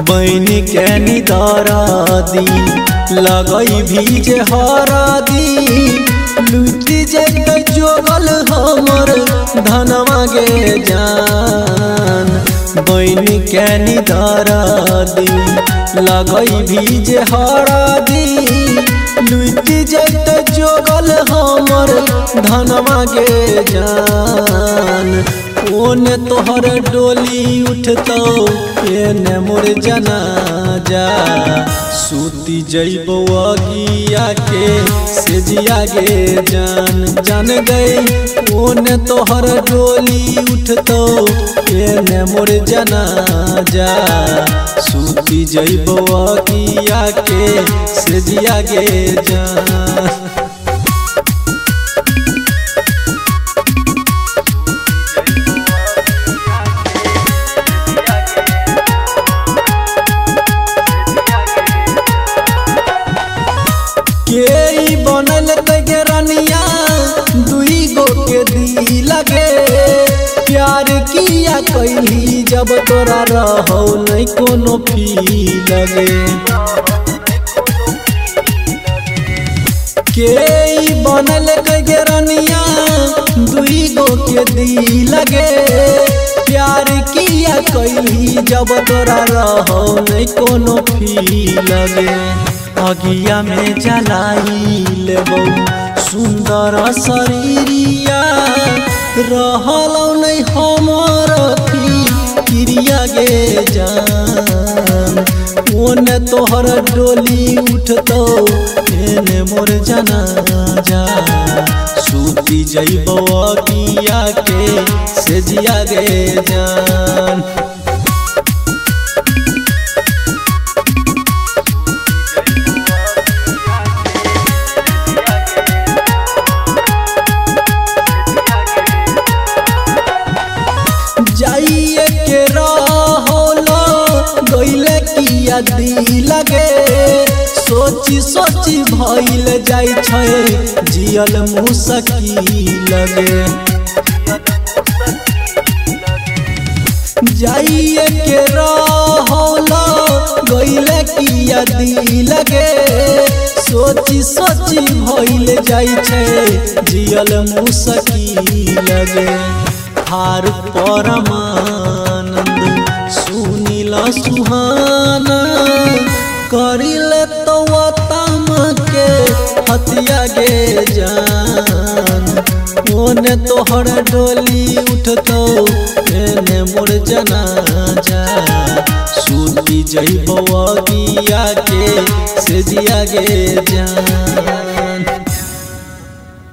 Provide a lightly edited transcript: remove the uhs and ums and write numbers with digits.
बन के निदरदी लगई भीजे हरदी लुटी जैते जोगल हमर धनवा गे जान। बन के निदरदी लगई भीजे हरदी लुटी जैते जोगल हमर धनवा गे जान। ओने तोहर डोली उठतो एने मोर जनाजा सूती जइबो अगिया के सेजिया गे जान। जान गई ओने तोहर डोली उठतो एने मोर जनाजा सूती जइबो अगिया के सेजिया गे जान। के बनल के रनिया दुई गो के दी लगे प्यार किया कैली जब तोरा रहो नहीं कोनो फी लगे। के बनल के रनिया दुई गो के दी लगे प्यार किया कैली जब तोरा रहो नहीं कोनो फी लगे। अगिया में जलाई लेबो सुंदर शरीरिया रहलो नहीं हमर क्रिया गे जान। ओने तोहर डोली उठतो एने मोर जनाजा सूती जइबो अगिया के सेजिया गे जान। जाइए के रहोलो गइले किया दी लगे सोची सोची भइल जाई छै जियल मुसकी लगे। जाइए के रहोलो गइले किया दी लगे सोची सोची भइल जाई छै जियल मुसकी लगे। हार परमानंद सुनील सुहाना करिले तो तम के हथिया गे जान। ओने तोहर डोली उठतो एने मोर जनाजा सूती जइबो अगिया के सेजिया गे जान।